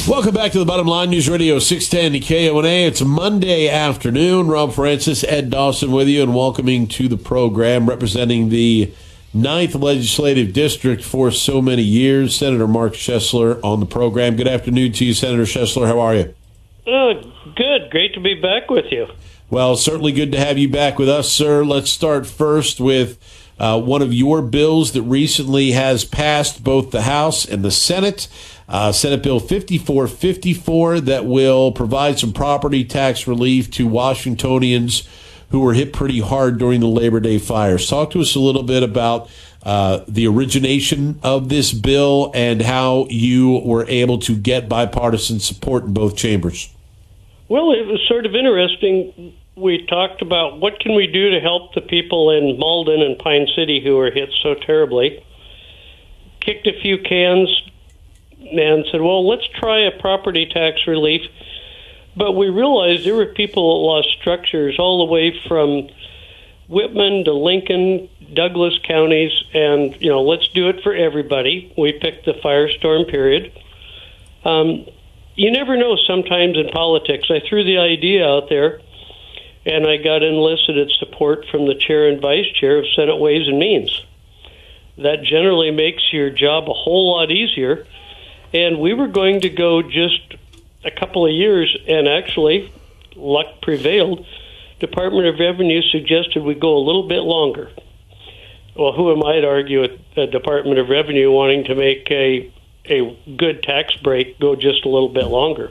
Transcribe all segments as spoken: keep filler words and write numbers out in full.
Welcome back to the Bottom Line News Radio six ten K O N A. It's a Monday afternoon. Rob Francis, Ed Dawson with you, and welcoming to the program, representing the ninth Legislative District for so many years, Senator Mark Schesler on the program. Good afternoon to you, Senator Schesler. How are you? Uh, good. Great to be back with you. Well, certainly good to have you back with us, sir. Let's start first with uh, one of your bills that recently has passed both the House and the Senate. Uh, Senate Bill fifty-four fifty-four that will provide some property tax relief to Washingtonians who were hit pretty hard during the Labor Day fires. Talk to us a little bit about uh, the origination of this bill and how you were able to get bipartisan support in both chambers. Well, it was sort of interesting. We talked about what can we do to help the people in Malden and Pine City who were hit so terribly. Kicked a few cans and said, well, let's try a property tax relief. But we realized there were people that lost structures all the way from Whitman to Lincoln, Douglas counties, and, you know, let's do it for everybody. We picked the firestorm period. Um, you never know sometimes in politics. I threw the idea out there, and I got unsolicited support from the chair and vice chair of Senate Ways and Means. That generally makes your job a whole lot easier. And we were going to go just a couple of years, and actually, luck prevailed. Department of Revenue suggested we go a little bit longer. Well, who am I to argue with the Department of Revenue wanting to make a a good tax break go just a little bit longer?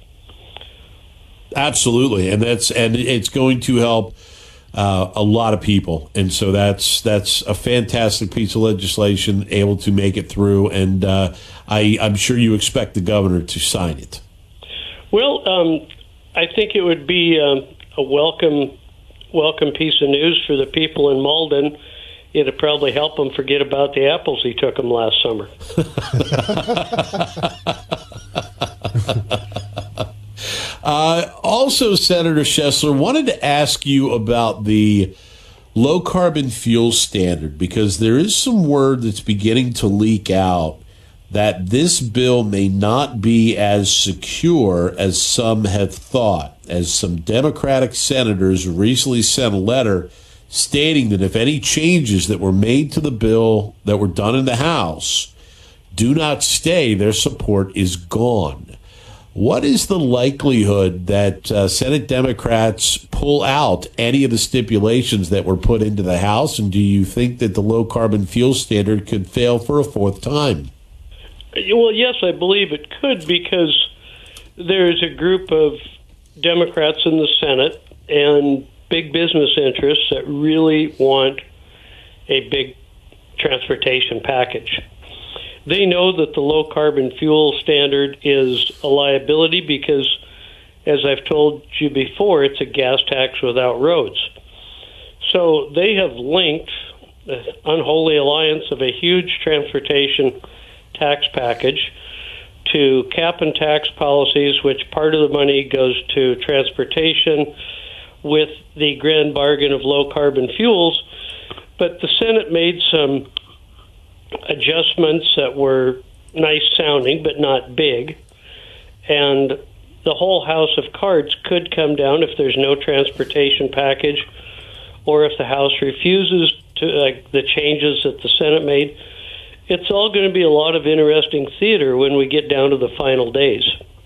Absolutely, and that's and it's going to help uh, a lot of people, and so that's that's a fantastic piece of legislation, able to make it through, and uh, I, I'm sure you expect the governor to sign it. Well, um, I think it would be um, a welcome welcome piece of news for the people in Malden. It'd probably help them forget about the apples he took them last summer. uh, also, Senator Schesler, wanted to ask you about the low-carbon fuel standard, because there is some word that's beginning to leak out that this bill may not be as secure as some have thought, as some Democratic senators recently sent a letter stating that if any changes that were made to the bill that were done in the House do not stay, their support is gone. What is the likelihood that uh, Senate Democrats pull out any of the stipulations that were put into the House, and do you think that the low-carbon fuel standard could fail for a fourth time? Well, yes, I believe it could, because there's a group of Democrats in the Senate and big business interests that really want a big transportation package. They know that the low-carbon fuel standard is a liability because, as I've told you before, it's a gas tax without roads. So they have linked the unholy alliance of a huge transportation tax package to cap and tax policies, which part of the money goes to transportation with the grand bargain of low-carbon fuels. But the Senate made some adjustments that were nice sounding but not big, and the whole house of cards could come down if there's no transportation package, or if the House refuses to like the changes that the Senate made. It's all going to be a lot of interesting theater when we get down to the final days.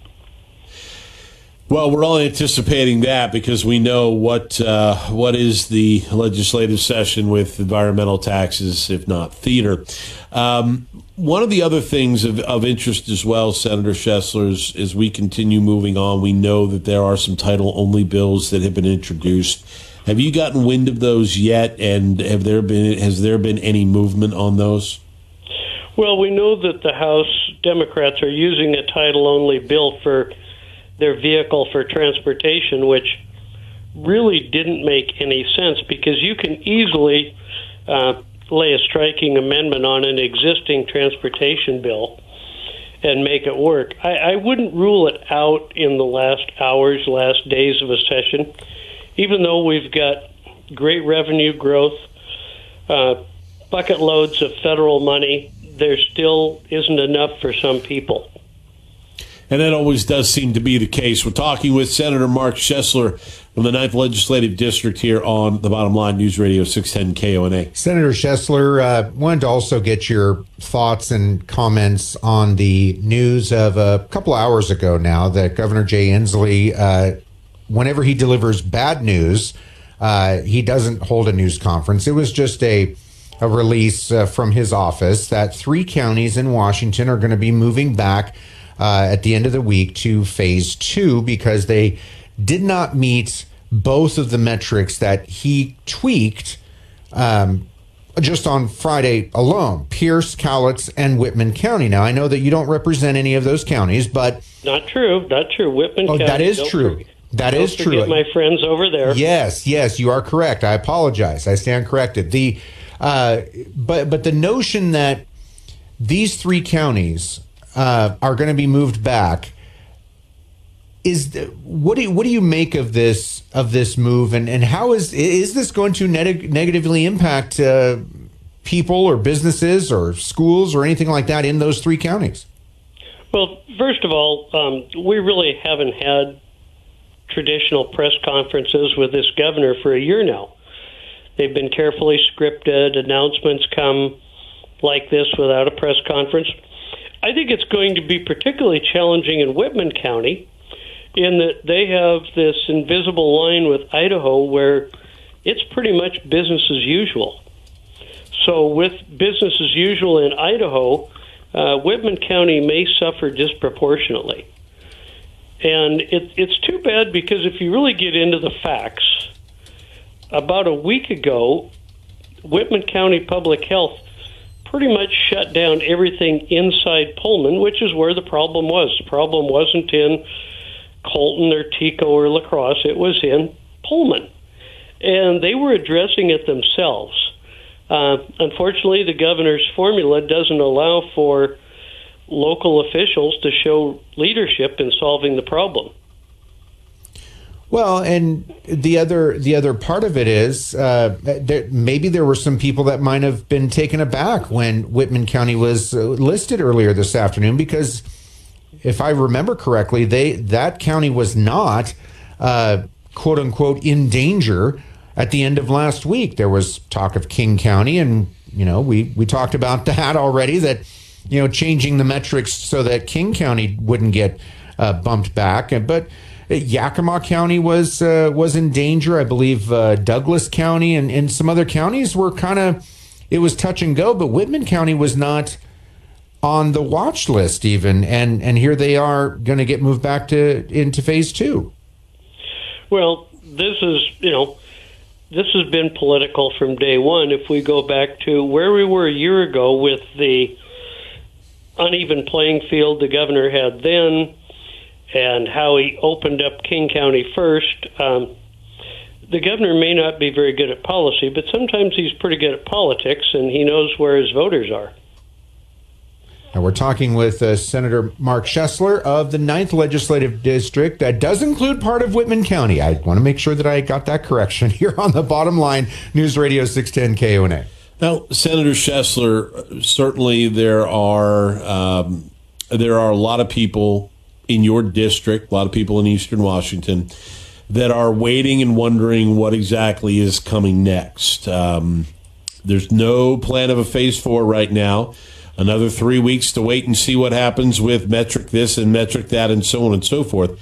Well, we're all anticipating that because we know what uh, what is the legislative session with environmental taxes, if not theater. Um, one of the other things of, of interest as well, Senator Schesler, is as we continue moving on, we know that there are some title-only bills that have been introduced. Have you gotten wind of those yet, and have there been has there been any movement on those? Well, we know that the House Democrats are using a title-only bill for their vehicle for transportation, which really didn't make any sense because you can easily uh, lay a striking amendment on an existing transportation bill and make it work. I, I wouldn't rule it out in the last hours, last days of a session, even though we've got great revenue growth, uh, bucket loads of federal money. There still isn't enough for some people. And that always does seem to be the case. We're talking with Senator Mark Schesler from the ninth Legislative District here on the Bottom Line News Radio six ten K O N A. Senator Schesler, uh, wanted to also get your thoughts and comments on the news of a couple of hours ago now that Governor Jay Inslee, uh, whenever he delivers bad news, uh, he doesn't hold a news conference. It was just a a release uh, from his office that three counties in Washington are going to be moving back Uh, at the end of the week to phase two because they did not meet both of the metrics that he tweaked um, just on Friday alone, Pierce, Cowlitz, and Whitman County. Now, I know that you don't represent any of those counties, but... Not true. Not true. Whitman oh, County. That is don't true. Forget, that don't is true. Forget my friends over there. Yes, yes, you are correct. I apologize. I stand corrected. The uh, but but the notion that these three counties Uh, are going to be moved back. Is the, what do you, what do you make of this of this move, and, and how is is this going to neg- negatively impact uh, people or businesses or schools or anything like that in those three counties? Well, first of all, um, we really haven't had traditional press conferences with this governor for a year now. They've been carefully scripted. Announcements come like this without a press conference. I think it's going to be particularly challenging in Whitman County in that they have this invisible line with Idaho where it's pretty much business as usual. So with business as usual in Idaho, uh, Whitman County may suffer disproportionately. And it, it's too bad because if you really get into the facts, about a week ago, Whitman County Public Health pretty much shut down everything inside Pullman, which is where the problem was. The problem wasn't in Colton or Tico or La Crosse. It was in Pullman. And they were addressing it themselves. Uh, unfortunately, the governor's formula doesn't allow for local officials to show leadership in solving the problem. Well, and the other the other part of it is uh, there, maybe there were some people that might have been taken aback when Whitman County was uh, listed earlier this afternoon, because if I remember correctly, they that county was not uh, quote unquote in danger at the end of last week. There was talk of King County, and you know we we talked about that already. That you know changing the metrics so that King County wouldn't get uh, bumped back, but Yakima County was uh, was in danger. I believe uh, Douglas County and, and some other counties were kind of, it was touch and go, but Whitman County was not on the watch list even. And, and here they are going to get moved back to into phase two. Well, this is, you know, this has been political from day one. If we go back to where we were a year ago with the uneven playing field the governor had then, and how he opened up King County first. Um, the governor may not be very good at policy, but sometimes he's pretty good at politics, and he knows where his voters are. And we're talking with uh, Senator Mark Schesler of the ninth Legislative District. That does include part of Whitman County. I want to make sure that I got that correction here on the Bottom Line News Radio six ten K O N A. Now, Senator Schesler, certainly there are um, there are a lot of people in your district, a lot of people in Eastern Washington, that are waiting and wondering what exactly is coming next. Um, there's no plan of a phase four right now. Another three weeks to wait and see what happens with metric this and metric that and so on and so forth,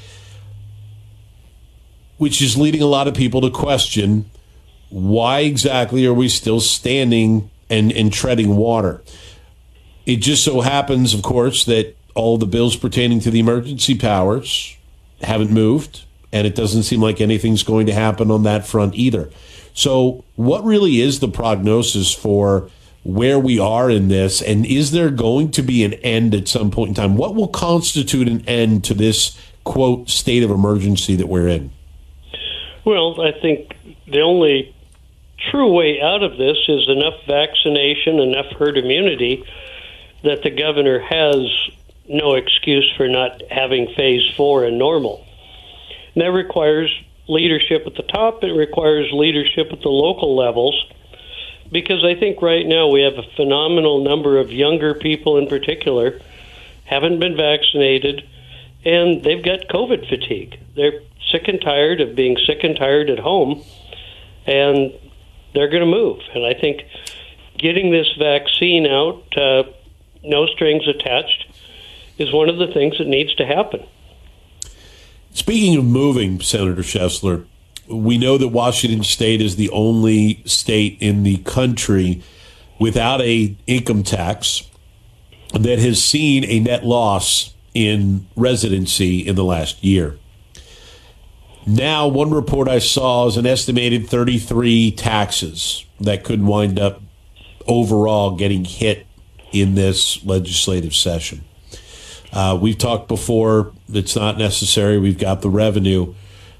which is leading a lot of people to question, why exactly are we still standing and, and treading water? It just so happens, of course, that all the bills pertaining to the emergency powers haven't moved, and it doesn't seem like anything's going to happen on that front either. So what really is the prognosis for where we are in this, and is there going to be an end at some point in time? What will constitute an end to this, quote, state of emergency that we're in? Well, I think the only true way out of this is enough vaccination, enough herd immunity that the governor has no excuse for not having phase four and normal. And that requires leadership at the top. It requires leadership at the local levels, because I think right now we have a phenomenal number of younger people in particular haven't been vaccinated. and they've got COVID fatigue. They're sick and tired of being sick and tired at home, and they're going to move. And I think getting this vaccine out, uh, no strings attached, is one of the things that needs to happen. Speaking of moving, Senator Chesler, we know that Washington State is the only state in the country without a income tax that has seen a net loss in residency in the last year. Now, one report I saw is an estimated thirty-three taxes that could wind up overall getting hit in this legislative session. Uh, we've talked before, it's not necessary. We've got the revenue.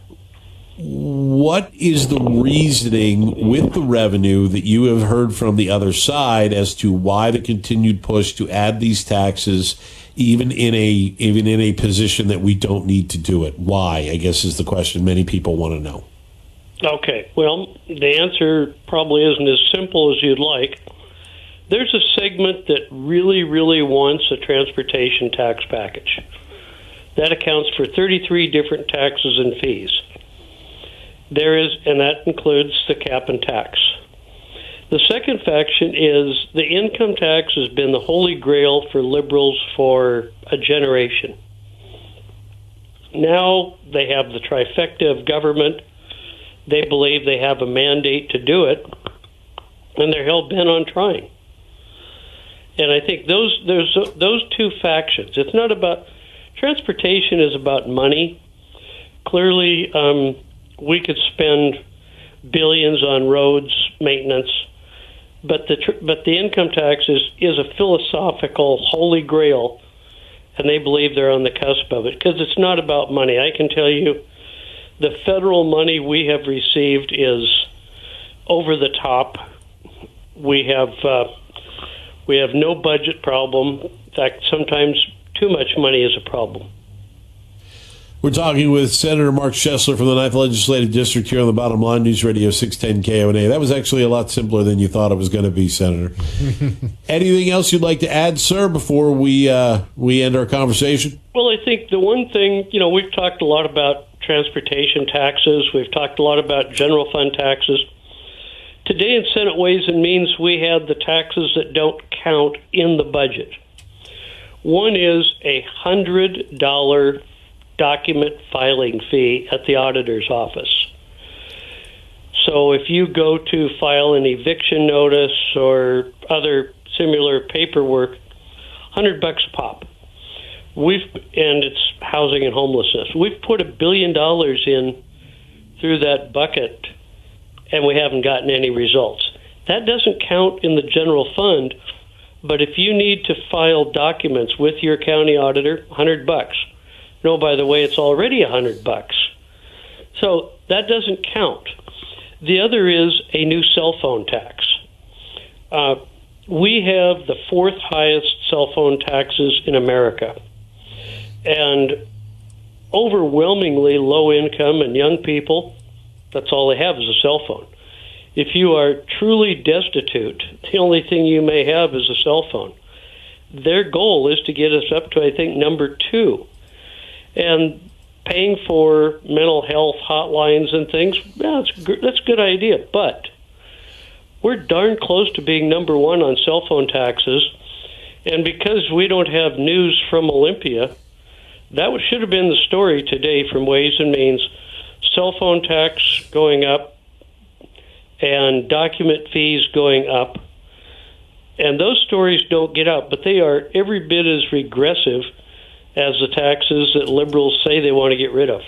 What is the reasoning with the revenue that you have heard from the other side as to why the continued push to add these taxes, even in a even in a position that we don't need to do it? Why, I guess, is the question many people want to know. Okay, well, the answer probably isn't as simple as you'd like. There's a segment that really, really wants a transportation tax package. That accounts for thirty-three different taxes and fees. There is, and that includes the cap and tax. The second faction is the income tax has been the holy grail for liberals for a generation. Now they have the trifecta of government. They believe they have a mandate to do it, and they're hell-bent on trying. And I think those there's those two factions. It's not about transportation is about money. Clearly, um, we could spend billions on roads maintenance, but the tr- but the income tax is, is a philosophical holy grail, and they believe they're on the cusp of it because it's not about money. I can tell you, the federal money we have received is over the top. We have. Uh, We have no budget problem. In fact, sometimes too much money is a problem. We're talking with Senator Mark Chesler from the ninth Legislative District here on the Bottom Line News Radio six ten K O N A. That was actually a lot simpler than you thought it was going to be, Senator. Anything else you'd like to add, sir, before we uh, we end our conversation? Well, I think the one thing, you know, we've talked a lot about transportation taxes. We've talked a lot about general fund taxes. Today in Senate Ways and Means, we have the taxes that don't count in the budget. One is a one hundred dollars document filing fee at the auditor's office. So if you go to file an eviction notice or other similar paperwork, one hundred bucks a pop. We've and it's housing and homelessness. We've put a billion dollars in through that bucket, and we haven't gotten any results. That doesn't count in the general fund, but if you need to file documents with your county auditor, one hundred bucks. No, by the way, it's already one hundred bucks. So that doesn't count. The other is a new cell phone tax. Uh, we have the fourth highest cell phone taxes in America. And overwhelmingly low income and young people, that's all they have is a cell phone. If you are truly destitute, the only thing you may have is a cell phone. Their goal is to get us up to, I think, number two. And paying for mental health hotlines and things, yeah, that's, that's a good idea. But we're darn close to being number one on cell phone taxes. And because we don't have news from Olympia, that should have been the story today from Ways and Means. Cell phone tax going up and document fees going up. And those stories don't get out, but they are every bit as regressive as the taxes that liberals say they want to get rid of.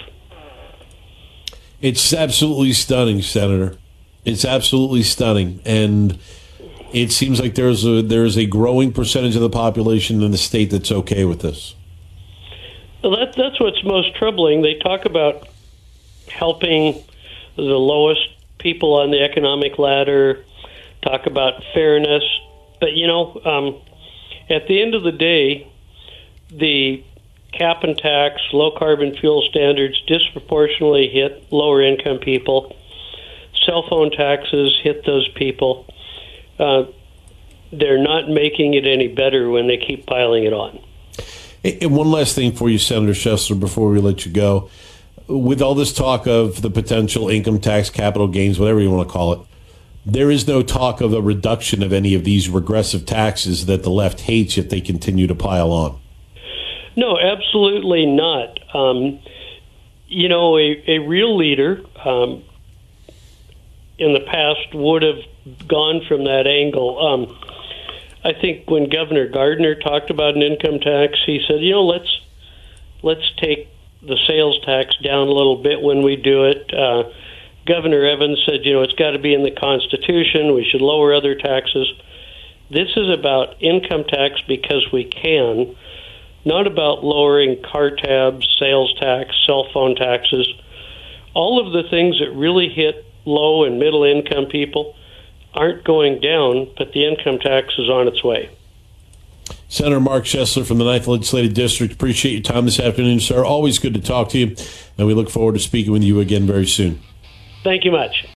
It's absolutely stunning, Senator. It's absolutely stunning. And it seems like there's a there's a growing percentage of the population in the state that's okay with this. Well, that, that's what's most troubling. They talk about helping the lowest people on the economic ladder, talk about fairness. But, you know, um, at the end of the day, the cap and tax, low carbon fuel standards disproportionately hit lower income people. Cell phone taxes hit those people. Uh, they're not making it any better when they keep piling it on. And one last thing for you, Senator Schessler, before we let you go. With all this talk of the potential income tax, capital gains, whatever you want to call it, there is no talk of a reduction of any of these regressive taxes that the left hates if they continue to pile on. No, absolutely not. Um, you know, a, a real leader um, in the past would have gone from that angle. Um, I think when Governor Gardner talked about an income tax, he said, you know, let's let's take the sales tax down a little bit when we do it. Uh, Governor Evans said, you know, it's got to be in the Constitution. We should lower other taxes. This is about income tax because we can, not about lowering car tabs, sales tax, cell phone taxes, all of the things that really hit low and middle income people aren't going down, but the income tax is on its way. Senator Mark Schessler from the ninth Legislative District, appreciate your time this afternoon, sir. Always good to talk to you, and we look forward to speaking with you again very soon. Thank you much.